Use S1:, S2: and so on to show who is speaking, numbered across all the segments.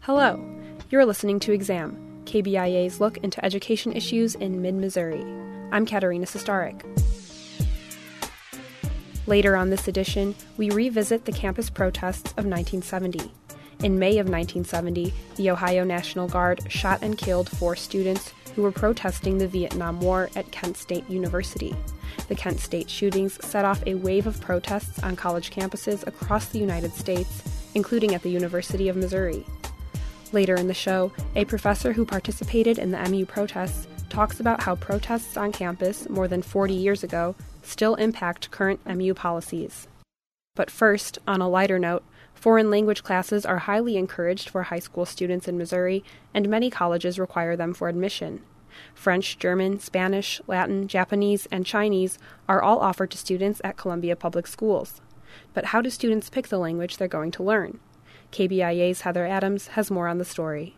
S1: Hello, you're listening to Exam, KBIA's look into education issues in mid-Missouri. I'm Katerina Sestarik. Later on this edition, we revisit the campus protests of 1970. In May of 1970, the Ohio National Guard shot and killed 4 students who were protesting the Vietnam War at Kent State University. The Kent State shootings set off a wave of protests on college campuses across the United States, including at the University of Missouri. Later in the show, a professor who participated in the MU protests talks about how protests on campus more than 40 years ago still impact current MU policies. But first, on a lighter note, foreign language classes are highly encouraged for high school students in Missouri, and many colleges require them for admission. French, German, Spanish, Latin, Japanese, and Chinese are all offered to students at Columbia Public Schools. But how do students pick the language they're going to learn? KBIA's Heather Adams has more on the story.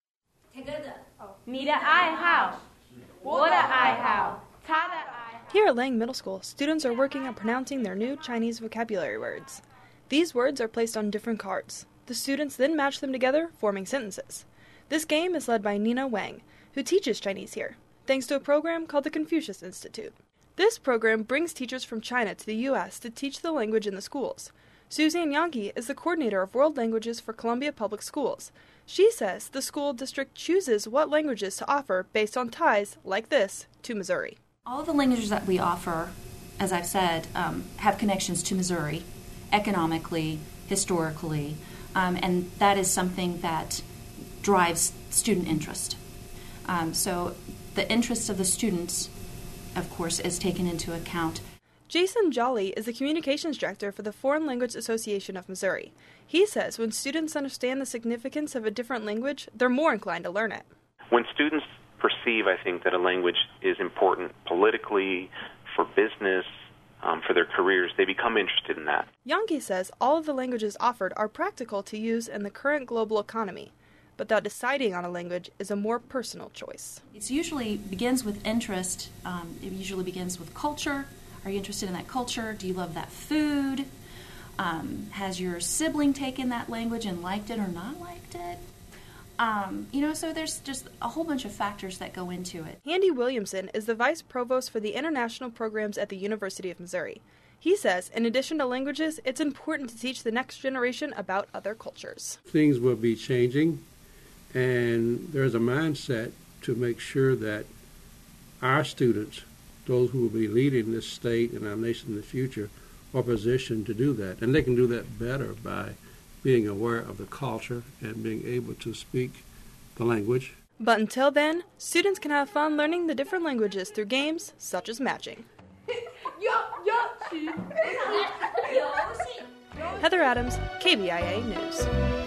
S2: Here at Lang Middle School, students are working on pronouncing their new Chinese vocabulary words. These words are placed on different cards. The students then match them together, forming sentences. This game is led by Nina Wang, who teaches Chinese here, thanks to a program called the Confucius Institute. This program brings teachers from China to the U.S. to teach the language in the schools. Suzanne Yankee is the coordinator of world languages for Columbia Public Schools. She says the school district chooses what languages to offer based on ties, like this, to Missouri.
S3: All of the languages that we offer, as I've said, have connections to Missouri, economically, historically, and that is something that drives student interest. So the interest of the students, of course, is taken into account.
S2: Jason Jolly is the communications director for the Foreign Language Association of Missouri. He says when students understand the significance of a different language, they're more inclined to learn it.
S4: When students perceive, I think, that a language is important politically, for business, for their careers, they become interested in that.
S2: Yankee says all of the languages offered are practical to use in the current global economy, but that deciding on a language is a more personal choice.
S3: It usually begins with interest. It usually begins with culture. Are you interested in that culture? Do you love that food? Has your sibling taken that language and liked it or not liked it? So there's just a whole bunch of factors that go into it.
S2: Andy Williamson is the vice provost for the international programs at the University of Missouri. He says, in addition to languages, it's important to teach the next generation about other cultures.
S5: Things will be changing, and there's a mindset to make sure that our students, those who will be leading this state and our nation in the future, are positioned to do that. And they can do that better by being aware of the culture and being able to speak the language.
S2: But until then, students can have fun learning the different languages through games such as matching. Heather Adams, KBIA News.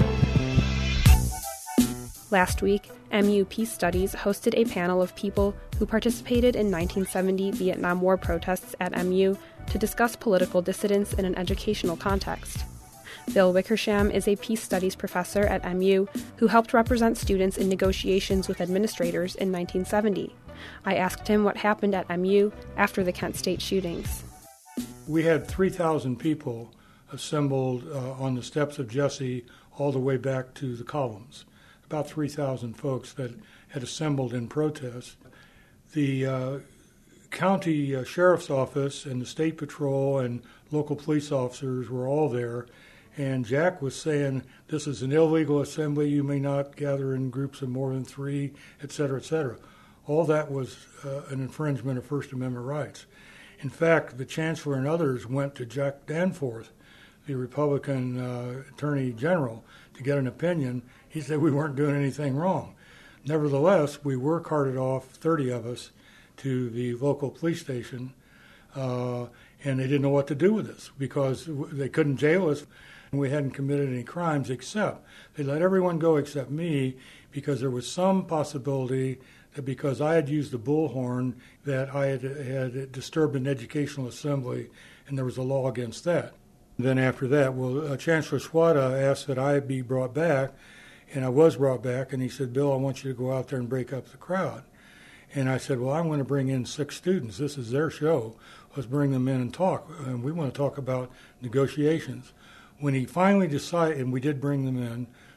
S1: Last week, MU Peace Studies hosted a panel of people who participated in 1970 Vietnam War protests at MU to discuss political dissidence in an educational context. Bill Wickersham is a Peace Studies professor at MU who helped represent students in negotiations with administrators in 1970. I asked him what happened at MU after the Kent State shootings.
S6: We had 3,000 people assembled on the steps of Jesse all the way back to the columns. About 3,000 folks that had assembled in protest. The county sheriff's office and the state patrol and local police officers were all there, and Jack was saying, this is an illegal assembly, you may not gather in groups of more than 3, et cetera, et cetera. All that was an infringement of First Amendment rights. In fact, the chancellor and others went to Jack Danforth, the Republican Attorney General, to get an opinion. He said we weren't doing anything wrong. Nevertheless, we were carted off, 30 of us, to the local police station, and they didn't know what to do with us because they couldn't jail us, and we hadn't committed any crimes except they let everyone go except me because there was some possibility that because I had used the bullhorn that I had disturbed an educational assembly, and there was a law against that. Then after that, Chancellor Swada asked that I be brought back, and I was brought back, and he said, Bill, I want you to go out there and break up the crowd. And I said, well, I'm going to bring in 6 students. This is their show. Let's bring them in and talk. And we want to talk about negotiations. When he finally decided, and we did bring them in,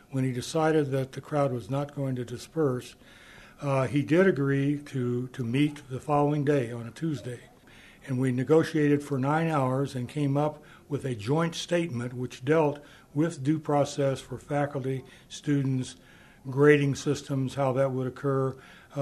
S6: when he decided that the crowd was not going to disperse, he did agree to meet the following day on a Tuesday. And we negotiated for 9 hours and came up with a joint statement which dealt with due process for faculty, students, grading systems, how that would occur,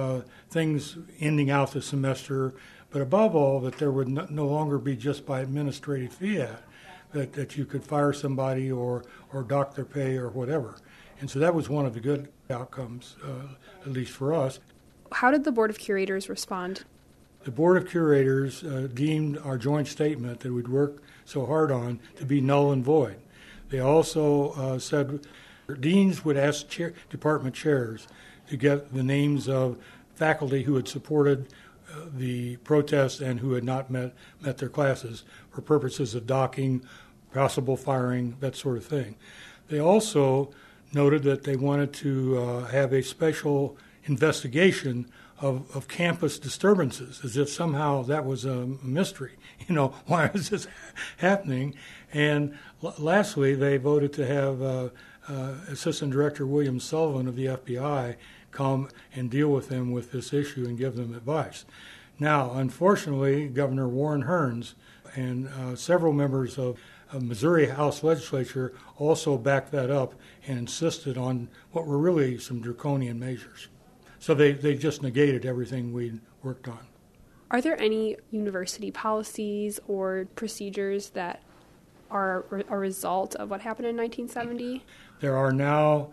S6: things ending out the semester, but above all, that there would no longer be just by administrative fiat that you could fire somebody or dock their pay or whatever. And so that was one of the good outcomes, at least for us.
S1: How did the Board of Curators respond?
S6: The Board of Curators deemed our joint statement that we'd worked so hard on to be null and void. They also said deans would ask department chairs to get the names of faculty who had supported the protest and who had not met their classes for purposes of docking, possible firing, that sort of thing. They also noted that they wanted to have a special investigation of campus disturbances, as if somehow that was a mystery. Why is this happening? And lastly, they voted to have Assistant Director William Sullivan of the FBI come and deal with them with this issue and give them advice. Now, unfortunately, Governor Warren Hern's and several members of Missouri House Legislature also backed that up and insisted on what were really some draconian measures. So they just negated everything we'd worked on.
S1: Are there any university policies or procedures that are a result of what happened in 1970?
S6: There are now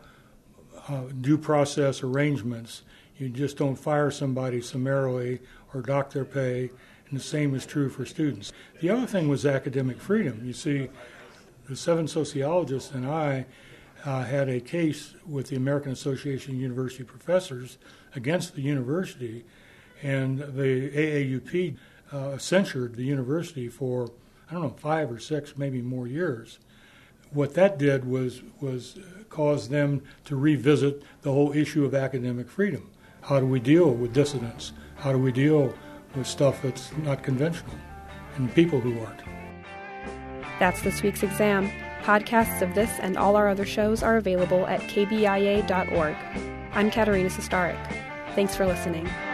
S6: due process arrangements. You just don't fire somebody summarily or dock their pay, and the same is true for students. The other thing was academic freedom. You see, the 7 sociologists and I had a case with the American Association of University Professors against the university, and the AAUP censured the university for, 5 or 6, maybe more years. What that did was cause them to revisit the whole issue of academic freedom. How do we deal with dissidents? How do we deal with stuff that's not conventional and people who aren't?
S1: That's this week's exam. Podcasts of this and all our other shows are available at kbia.org. I'm Katerina Sestarik. Thanks for listening.